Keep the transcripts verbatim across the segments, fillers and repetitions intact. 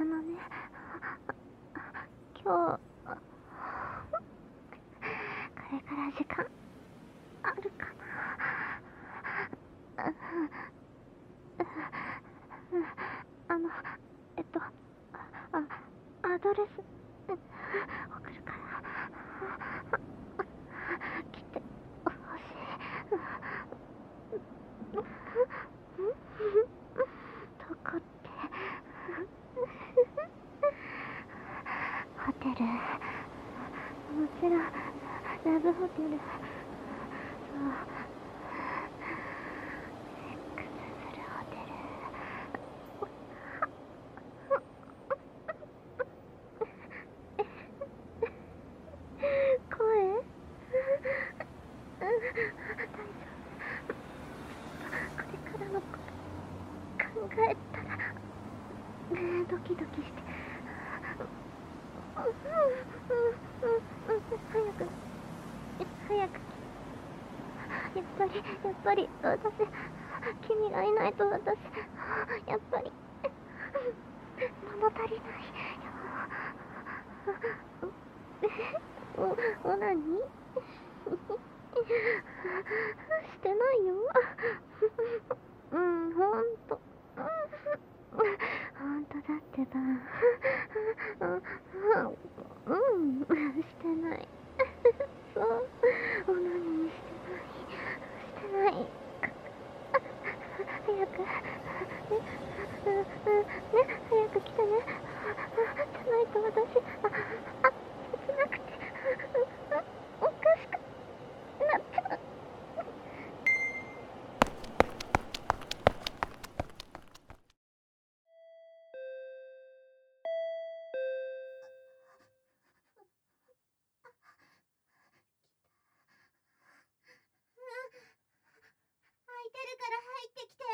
あのね、今日、これから時間あるかな。あの、えっと、あ、アドレス、送るから、来てほしい。どこって？ホテル。もちろん、ラブホテル。そう。セックスするホテル。声？大丈夫。これからのこと考えたら、ねえ、ドキドキして。早く、早く。やっぱり、やっぱり、私、君がいないと私、やっぱり、物足りない。お、おなに？してないよ。うん、ほんと。ほんとだってば。うん、してない。そう、おなにしてない。してない。早く。ね、ね、早く来てね。じゃないと私、あ、あ、切なくて、おかしくなっちゃう。空いてるから入ってきて。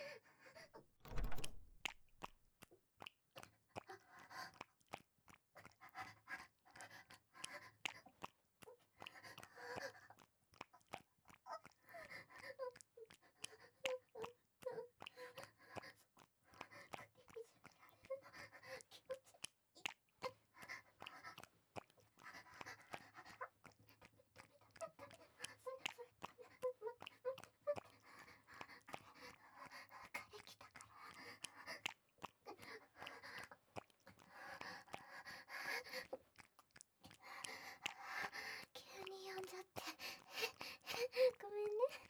急に呼んじゃって。ごめんね。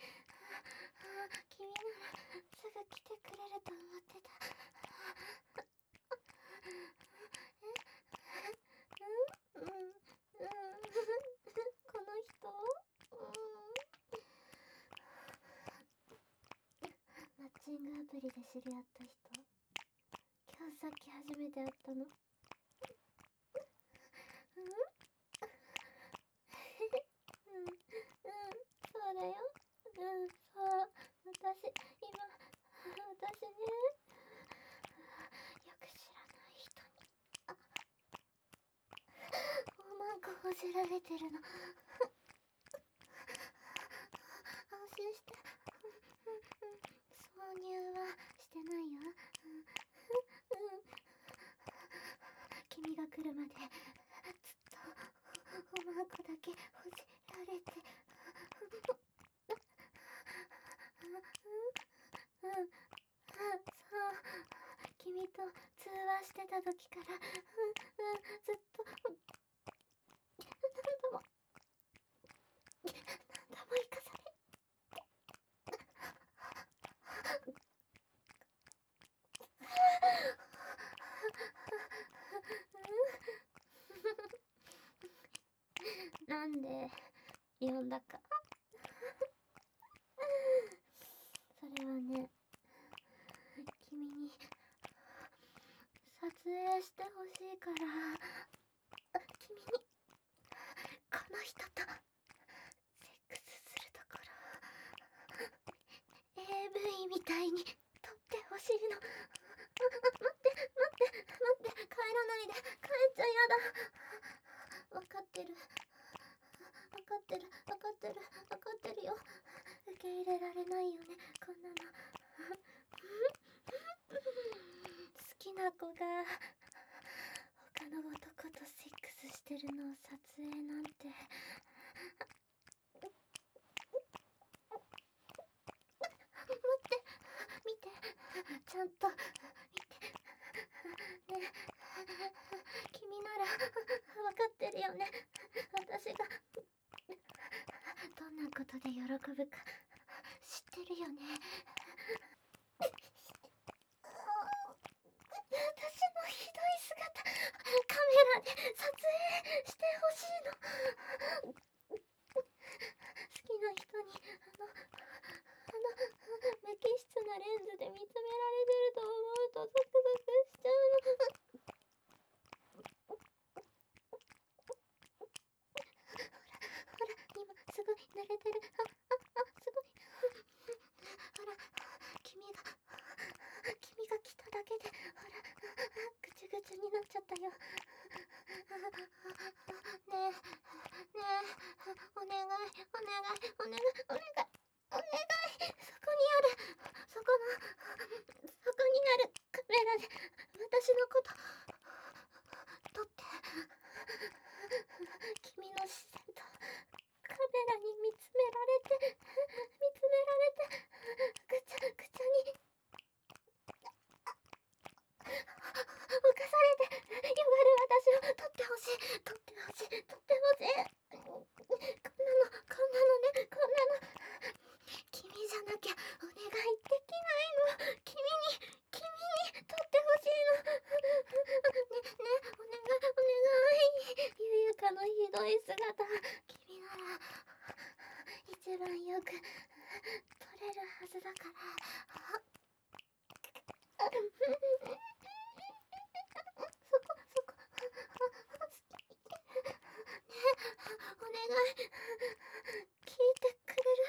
君ならすぐ来てくれると思ってた。うんうんうん。この人？うん。マッチングアプリで知り合った人。今日さっき初めて会ったの。うん？うんうん、そうだよ。うん、そう。私、今、私ね、よく知らない人に、あ、おまんこほじられてるの。安心して。挿入はしてないよ。うんうん。君が来るまでずっとおまんこだけほじられて。うんうん、そう。君と通話してた時から、うんうん、ずっと何度も何度も生かされ。なんで呼んだか。それはね、君に撮影してほしいから。君にこの人とセックスするところ エーブイ みたいに撮ってほしいの。待って待って待って、帰らないで。帰っちゃやだ。わかってる、わかってる、わかってる、わかってるよ。受け入れられないよね、こんなの。好きな子がの男とセックスしてるのを撮影なんて。待って、見て、ちゃんと見て。ねえ、君なら分かってるよね。私がどんなことで喜ぶか知ってるよね。私のひどい姿、カメラで撮影してほしいの。好きな人にあのあの無機質なレンズで見つめられてると思うとゾクゾクしちゃうの。ほら今すごい濡れてる。あああすごい。ほら君が君が来ただけでほらぐちゅぐちゅになっちゃったよ。ねえねえお願いお願いお願いお願いお願いお願い。そこにあるそこのそこにあるカメラで私のこと撮って。君の視線とカメラに見つめられて見つめられてぐちゃぐちゃに犯されて弱る私を撮ってほしい撮ってほしい撮ってほしい。こんなのこんなのねこんなの君じゃなきゃお願いできないの。君に君に撮ってほしいの。ねねお願いお願い。ゆゆかのひどい姿君なら一番よく撮れるはずだから。そこそこ好きねお願い聞いてくれる。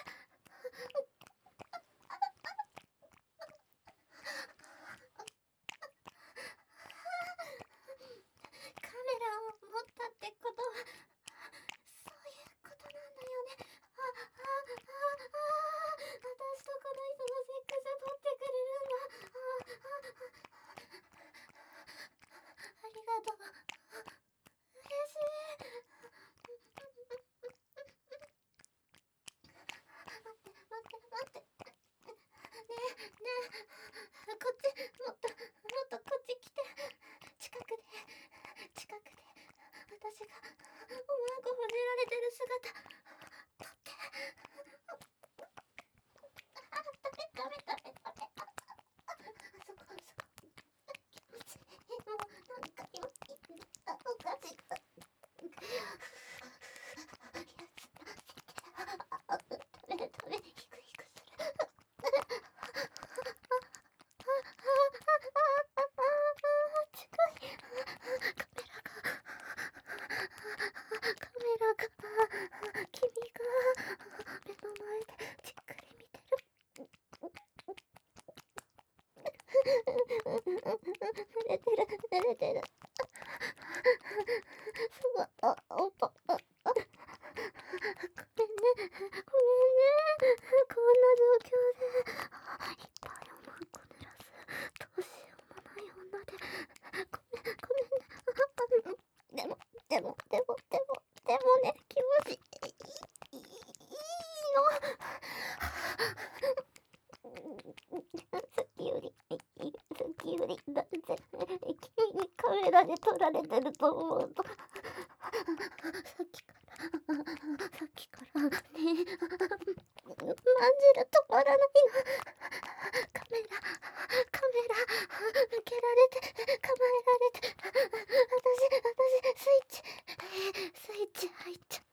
カメラを持ったってことはそういうことなんだよね。ああああ私とこの人のセックス撮ってくれるんだ。ああありがとう嬉しい。待って待って待って。ねえねえこっちもっともっとこっち来て。近くで近くで私がおまんこほじられてる姿撮って。あダメダメダメダメ。あそこそこ気持ちいい。もうなんか今あおかしい。ダメダメヒクヒクする。近いカメラがカメラが君が目の前でじっくり見てる。濡れてる濡れてる。すごいあおっとああごめんねごめんねこんな状況でいっぱいおまんこ濡らすどうしようもない女でごめんごめんね。でもでもでもでもでもね気持ちいいいいの。さっきよりさっきより断然君にカメラで撮られてると思うとさっきからさっきからねまんじゅる止まらないの。カメラカメラ向けられて構えられて私私スイッチスイッチ入っちゃった。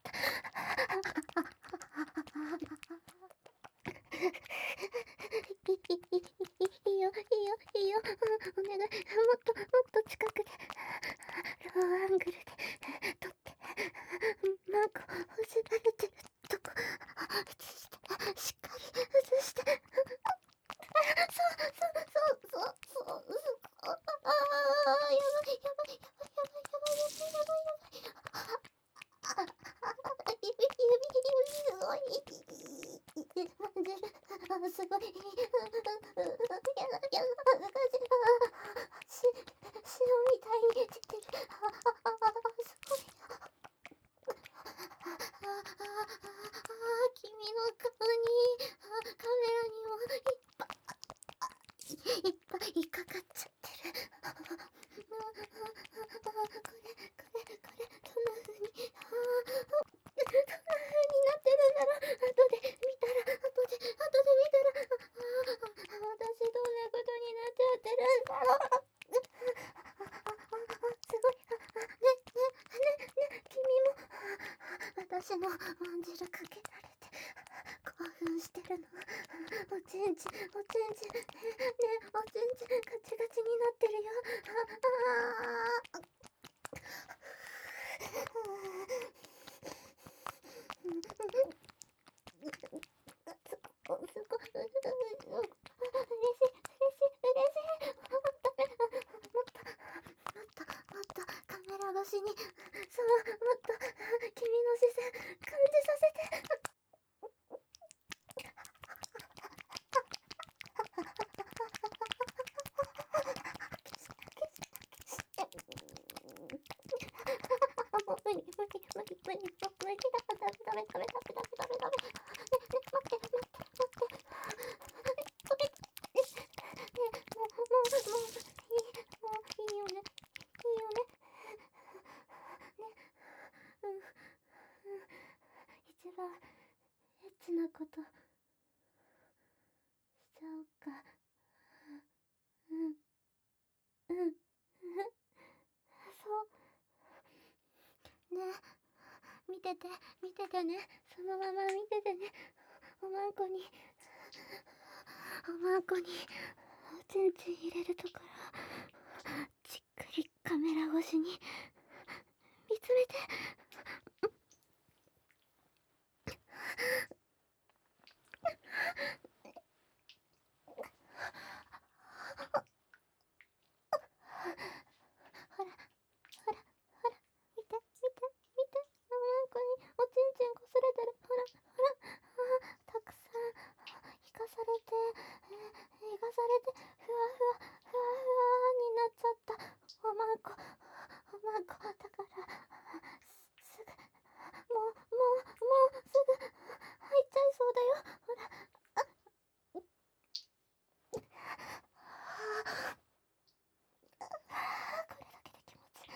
いいいいよいいよいいよお願いもっともっと近くでローアングルで撮ってマンコほじられてるとこ映してしっかり映して。そうそうそうそうそうそう。ああやばいやばいやばいやばいやばいやばいやばいやばい。指指指すごいまんじゅるすごいやだやだ恥ずかしい。し塩みたいに出てる。 ってる。ああ、もう、ああ、ああ、これ、これ、これ、どんな風に、ああ、どんな風になってるんだろう。後で見たら、後で、後で見たら、ああ、私どんなことになっちゃってるんだろう。ああ、ああ、すごい。ああ、ね、ね、ね、ね、君も、私のまんじるかけられて、興奮してるの。おちんちん、おちんちん、ね、ね、おちんちん、ガチガチになってるよ。ああ、すごい、すごい、嬉しい、嬉しい、嬉しい。もっと、もっと、もっと、もっと、カメラ越しに、そう、もっと、君の視線、感じさせて。もう無理、無理、無理、無理、無理、無理だ、ダメ、ダメ、ダメ、ダメ、ダメ、ダメ、ダメ。ね、ね、待って、待って、待って。ごめん。ね、もう、もう、もう、いい、もういいよね。いいよね。ね、うん、うん。一番エッチなことしちゃおうか。うん、うん。そう。ね、見てて、見ててね。そのまま見ててね。おまんこに、おまんこに、おちんちん入れるところ、じっくりカメラ越しに見つめて。ほら、ほら、ほら、見て、見て、見て。おまんこにおちんちんこすれてる。ほら、ほら、あ、たくさん、生かされて、えー、生かされて、ふわふわ、ふわふわになっちゃったおまんこ、おまんこだから、す、すぐ、もう、もう、もう、すぐ、入っちゃいそうだよ。ほら、あ、はあ、これだけで気持ちいい。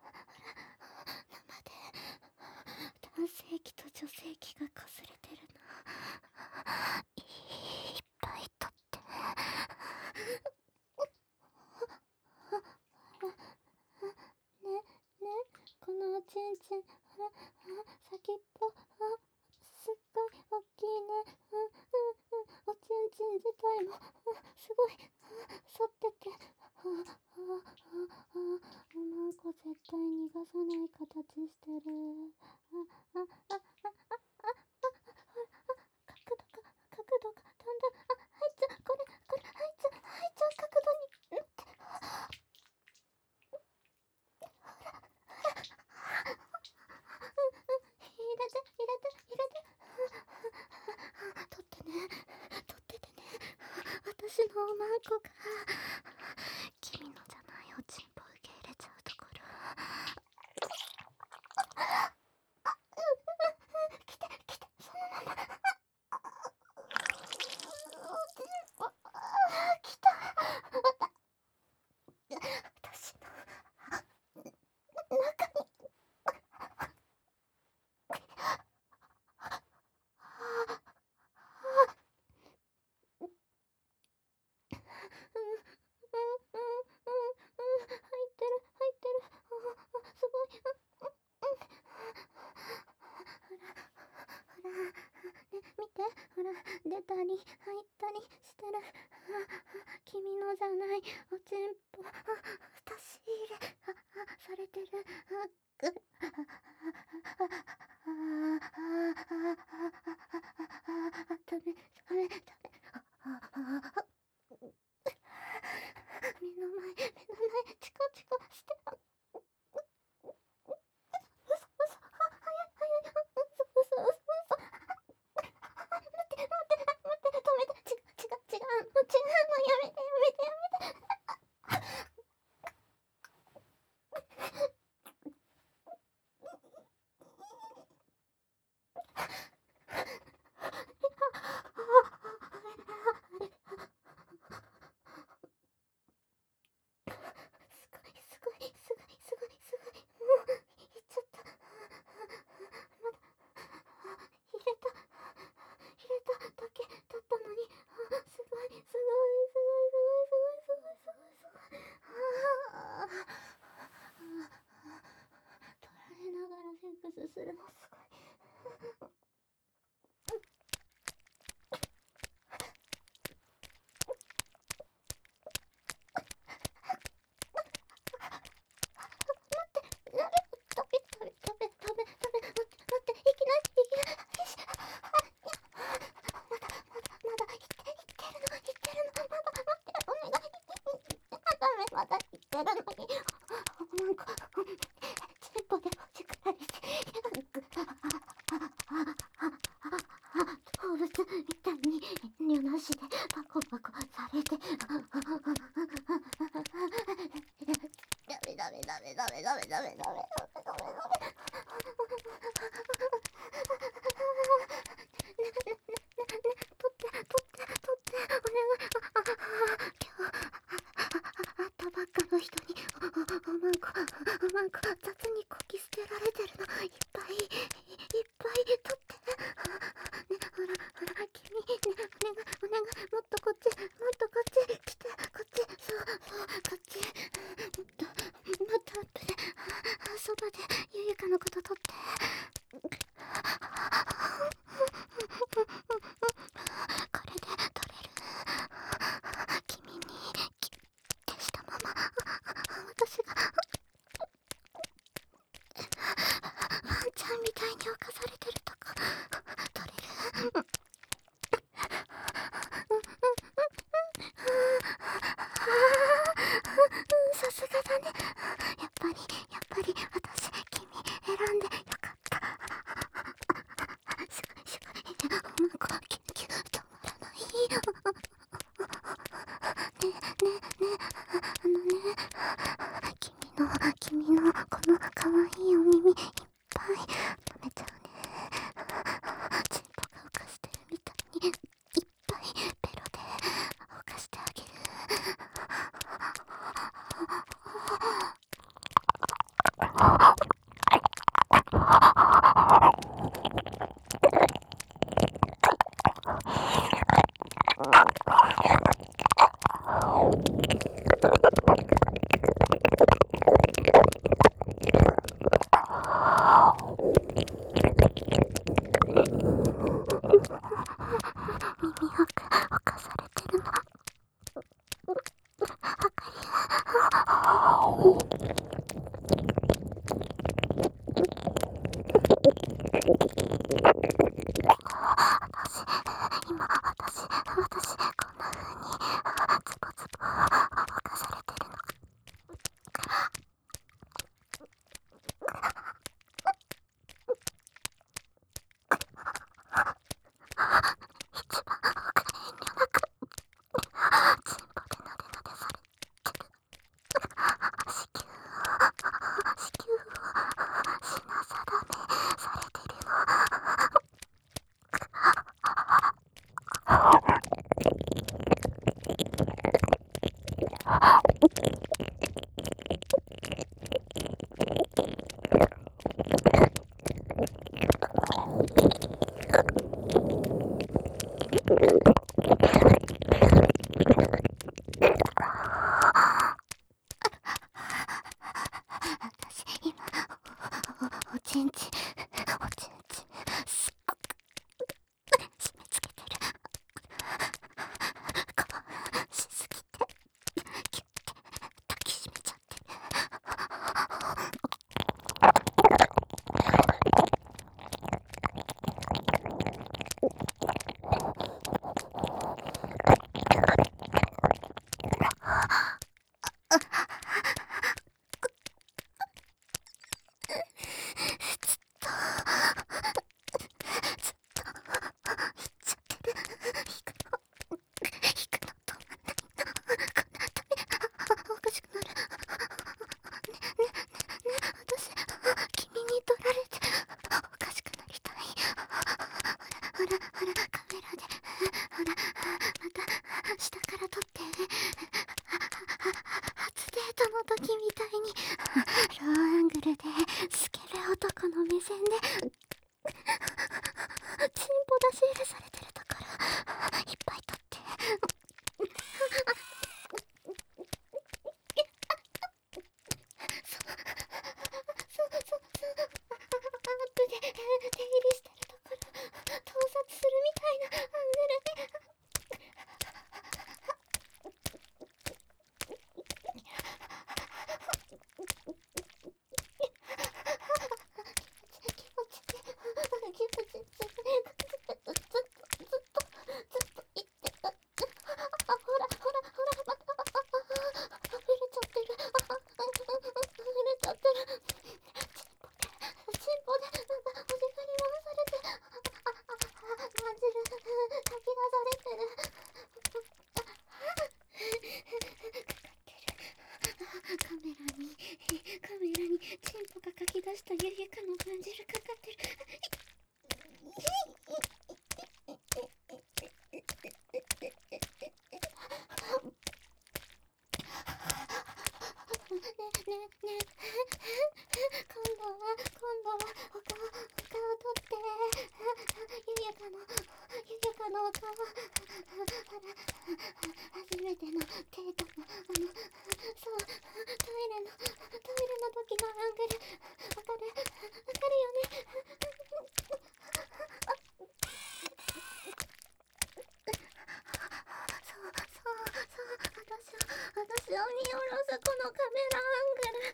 生で、男性器と女性器がこすれてるの。いっぱい取って。ね、ね、このおちんちん、ほら、あ、先っぽ、あ、すっごい大きいね。うん、うん、うん、おちんちん自体も、うん、すごい、反ってて、あ、あ、あ、あ、おまんこ絶対逃がさない形してる。あ、あ、あ、あ、あ、あ、あ、角度が、角度が、だんだん、あ、入っちゃう、これ、これ、入っちゃう、入っちゃう角度に、うんって、入れて、入れて、入れて。取ってね、取っててね。私のおまんこが、君のじゃないおちんぽ受け入れちゃうところ。来て、来て、そのまま。おちんぽ、来た。私の中に。うん、うん、うん、うん、入ってる、入ってる。あ、すごい。うん、うん。ほら、ほら、ね、見て、ほら、出たり、入ったりしてる。君のじゃないおちんぽ、出し入れ、されてる。ぐ、ダメ、ダメ、ダメ。目の前、目の前、チコチコして、あ、嘘、嘘、あ、早い、早い、嘘、嘘、嘘、嘘。待って、待って、待って、止めて、違う、違う、違う、もう違うの、やめて、やめて、やめて。 スするのすごい。食べ食べ食べ食べ食べ待って待っていけないいけないまだまだいっていってるのいってるのまだ待ってお願いダメまだいってるのになんかチンポでほじくられて動物みたいに尿なしでパコパコされてダメダメダメダメダメダメダメダメダメダメ取って取って取ってお願い今日会ったばっかの人におまんこおまんこ雑にこき捨てられてるのいっぱいいっぱい取ってねほらほら君ねお願いお願いもっとこっちもっとこっち来てこっちそうそうこっちもっともっとアップでそばでゆゆかのこと取ってこれで取れる君にキュッてしたまま私がワンちゃんみたいに侵されてるとこ取れるさすがだねやっぱりやっぱり私君選んでよかったすごいすごいおまんこキュッキュッ止まらないねえねえねえあのね君の君のこのかわいいお耳いっぱい舐めちゃうねチンポが浮かしてるみたいにいっぱいペロで浮かしてあげる耳を侵されてるの私今私私こんな風にズボズボ侵されてるの一番奥で遠慮なくチンポでなでなでされてる子宮をカメラにカメラにチンポが書き出したゆゆかの感じるかかってる。ねねね今度は今度はお顔お顔取ってゆゆかのゆゆかのお顔初めてのデートのあのそうトイレのトイレの時のアングルわかるわかるよね。そうそうそう私を私を見下ろすこのカメラアングル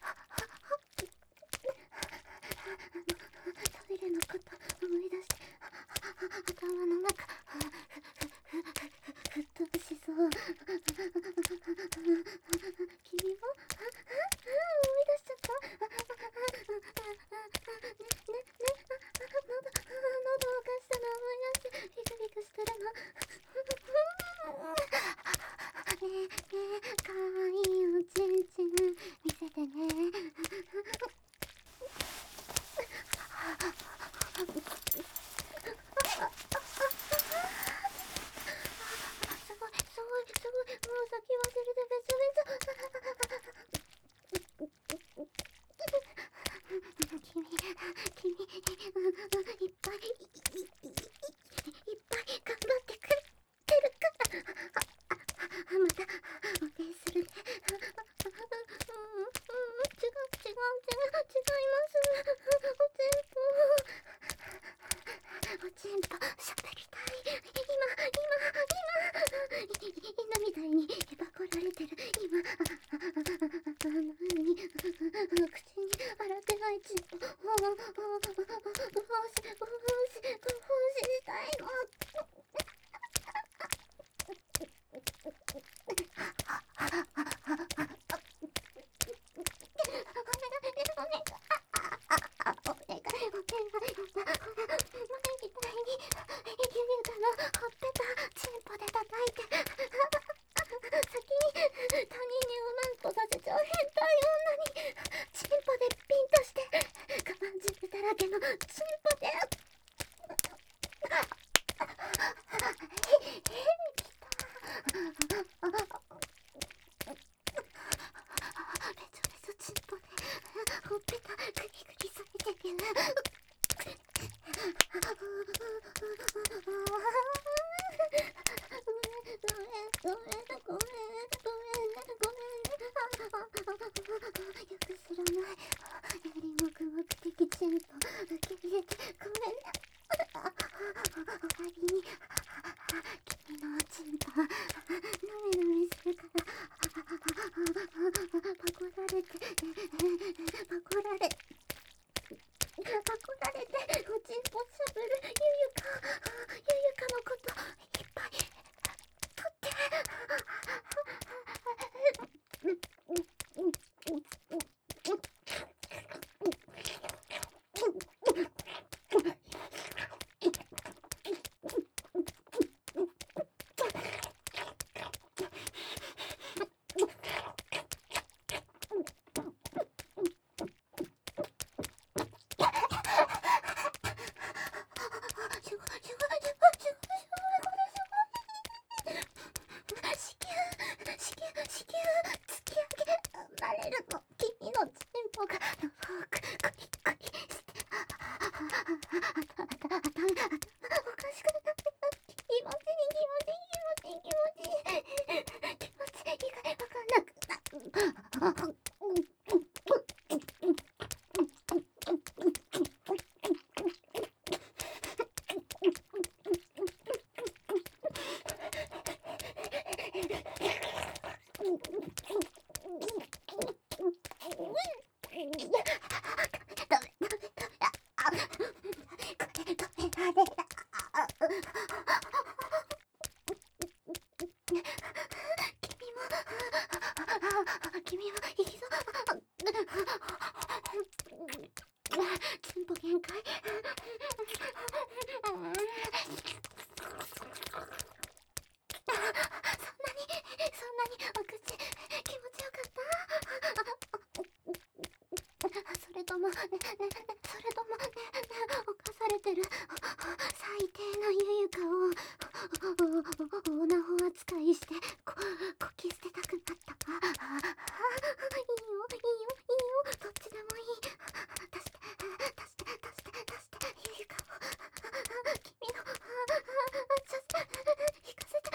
トイレのこと思い出して頭の中沸騰しそう。君も思い出しちゃった。ねねね喉喉を貸したの思い出してビクビクしてるの。ねえねえかわいいおちんちん見せてね。すごいすごいすごいもう先忘れてべちゃべちゃ。君君いっぱいいっぱい頑張ってくれてるからまたお礼するね。うんうん違う違う違う違いますおちんぽ喋りたい今今今犬みたいにへばこられてる今あの風に口に洗ってないちんぽおおおおおおしおしおししたいの。ほっぺたクリクリされてる。ごめんごめんごめんごめんごめんよく知らないより黙々的チンポ受け入れてごめんね。おわりに君のおちんぽぬめぬめするからパコられてパコられパコられておちんぽしゃぶるゆゆかゆゆかのこといっぱい取って君は行きそうチンポ限界そんなにそんなにお口気持ちよかったねねねそれともねね犯されてる最低なゆゆかをおなほ扱いしてここき捨てたくなったか。ああいいよいいよいいよどっちでもいい。出して出して出して出してゆゆかを君のちょっと引かせて。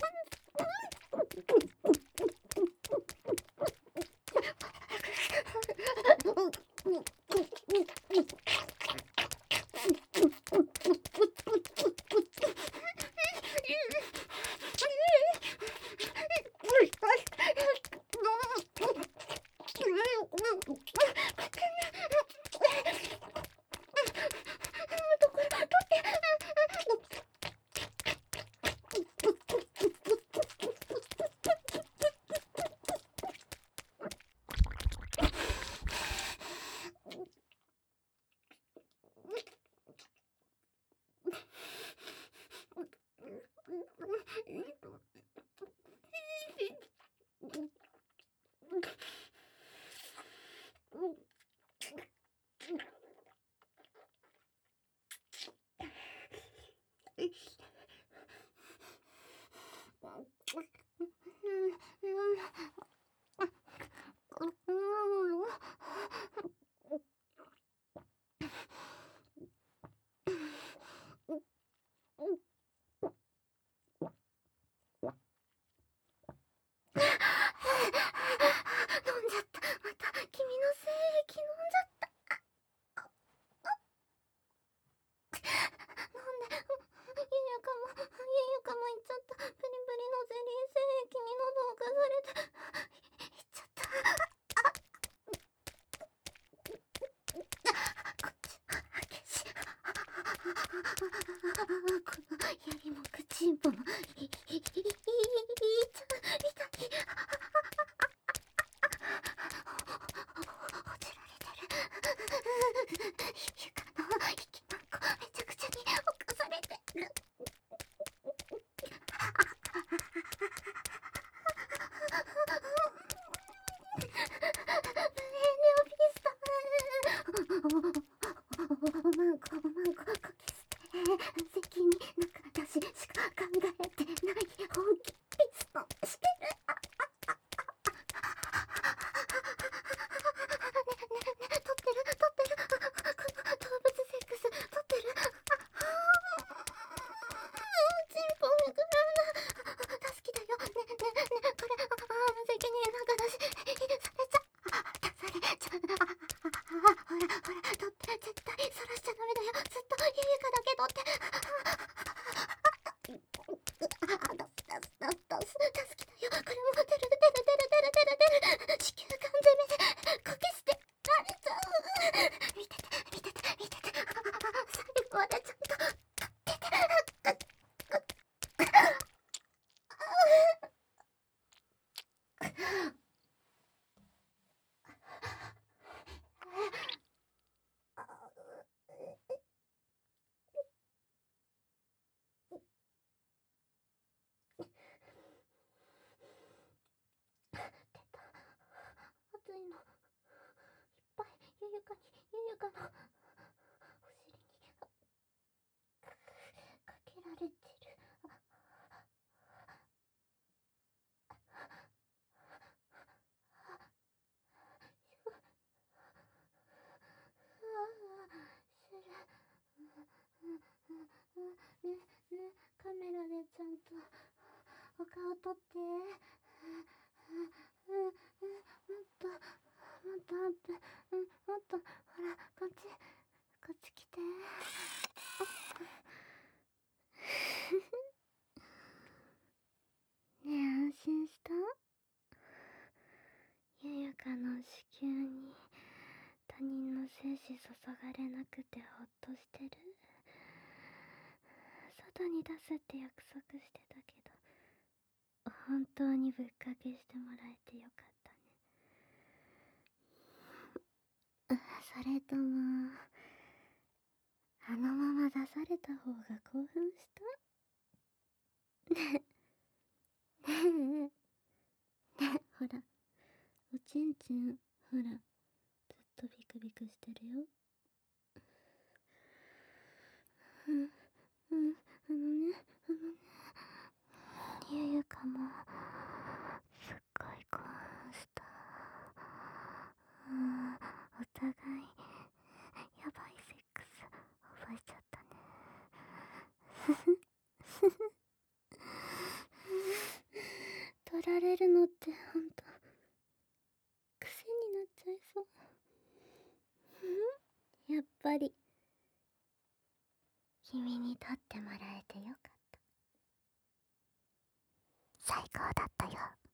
カメラでちゃんとお顔撮って。もっともっとアップ、うん、もっとほらこっちこっち来て。ねえ安心した？ゆゆかの子宮に他人の精子注がれなくてほっとしてる？外に出すって約束してたけど本当にぶっかけしてもらえてよかったね。それともあのまま出された方が興奮した？ねえねえねえほらおちんちんほらずっとビクビクしてるよ。うん、うん、あのね、あのね、ゆゆかも、すっごい興奮した。うん、お互い、やばいセックス、覚えちゃったね。ふふ、ふふ。取られるのってほんと、癖になっちゃいそう。うん、やっぱり、君に取ってもらえてよかった。最高だったよ。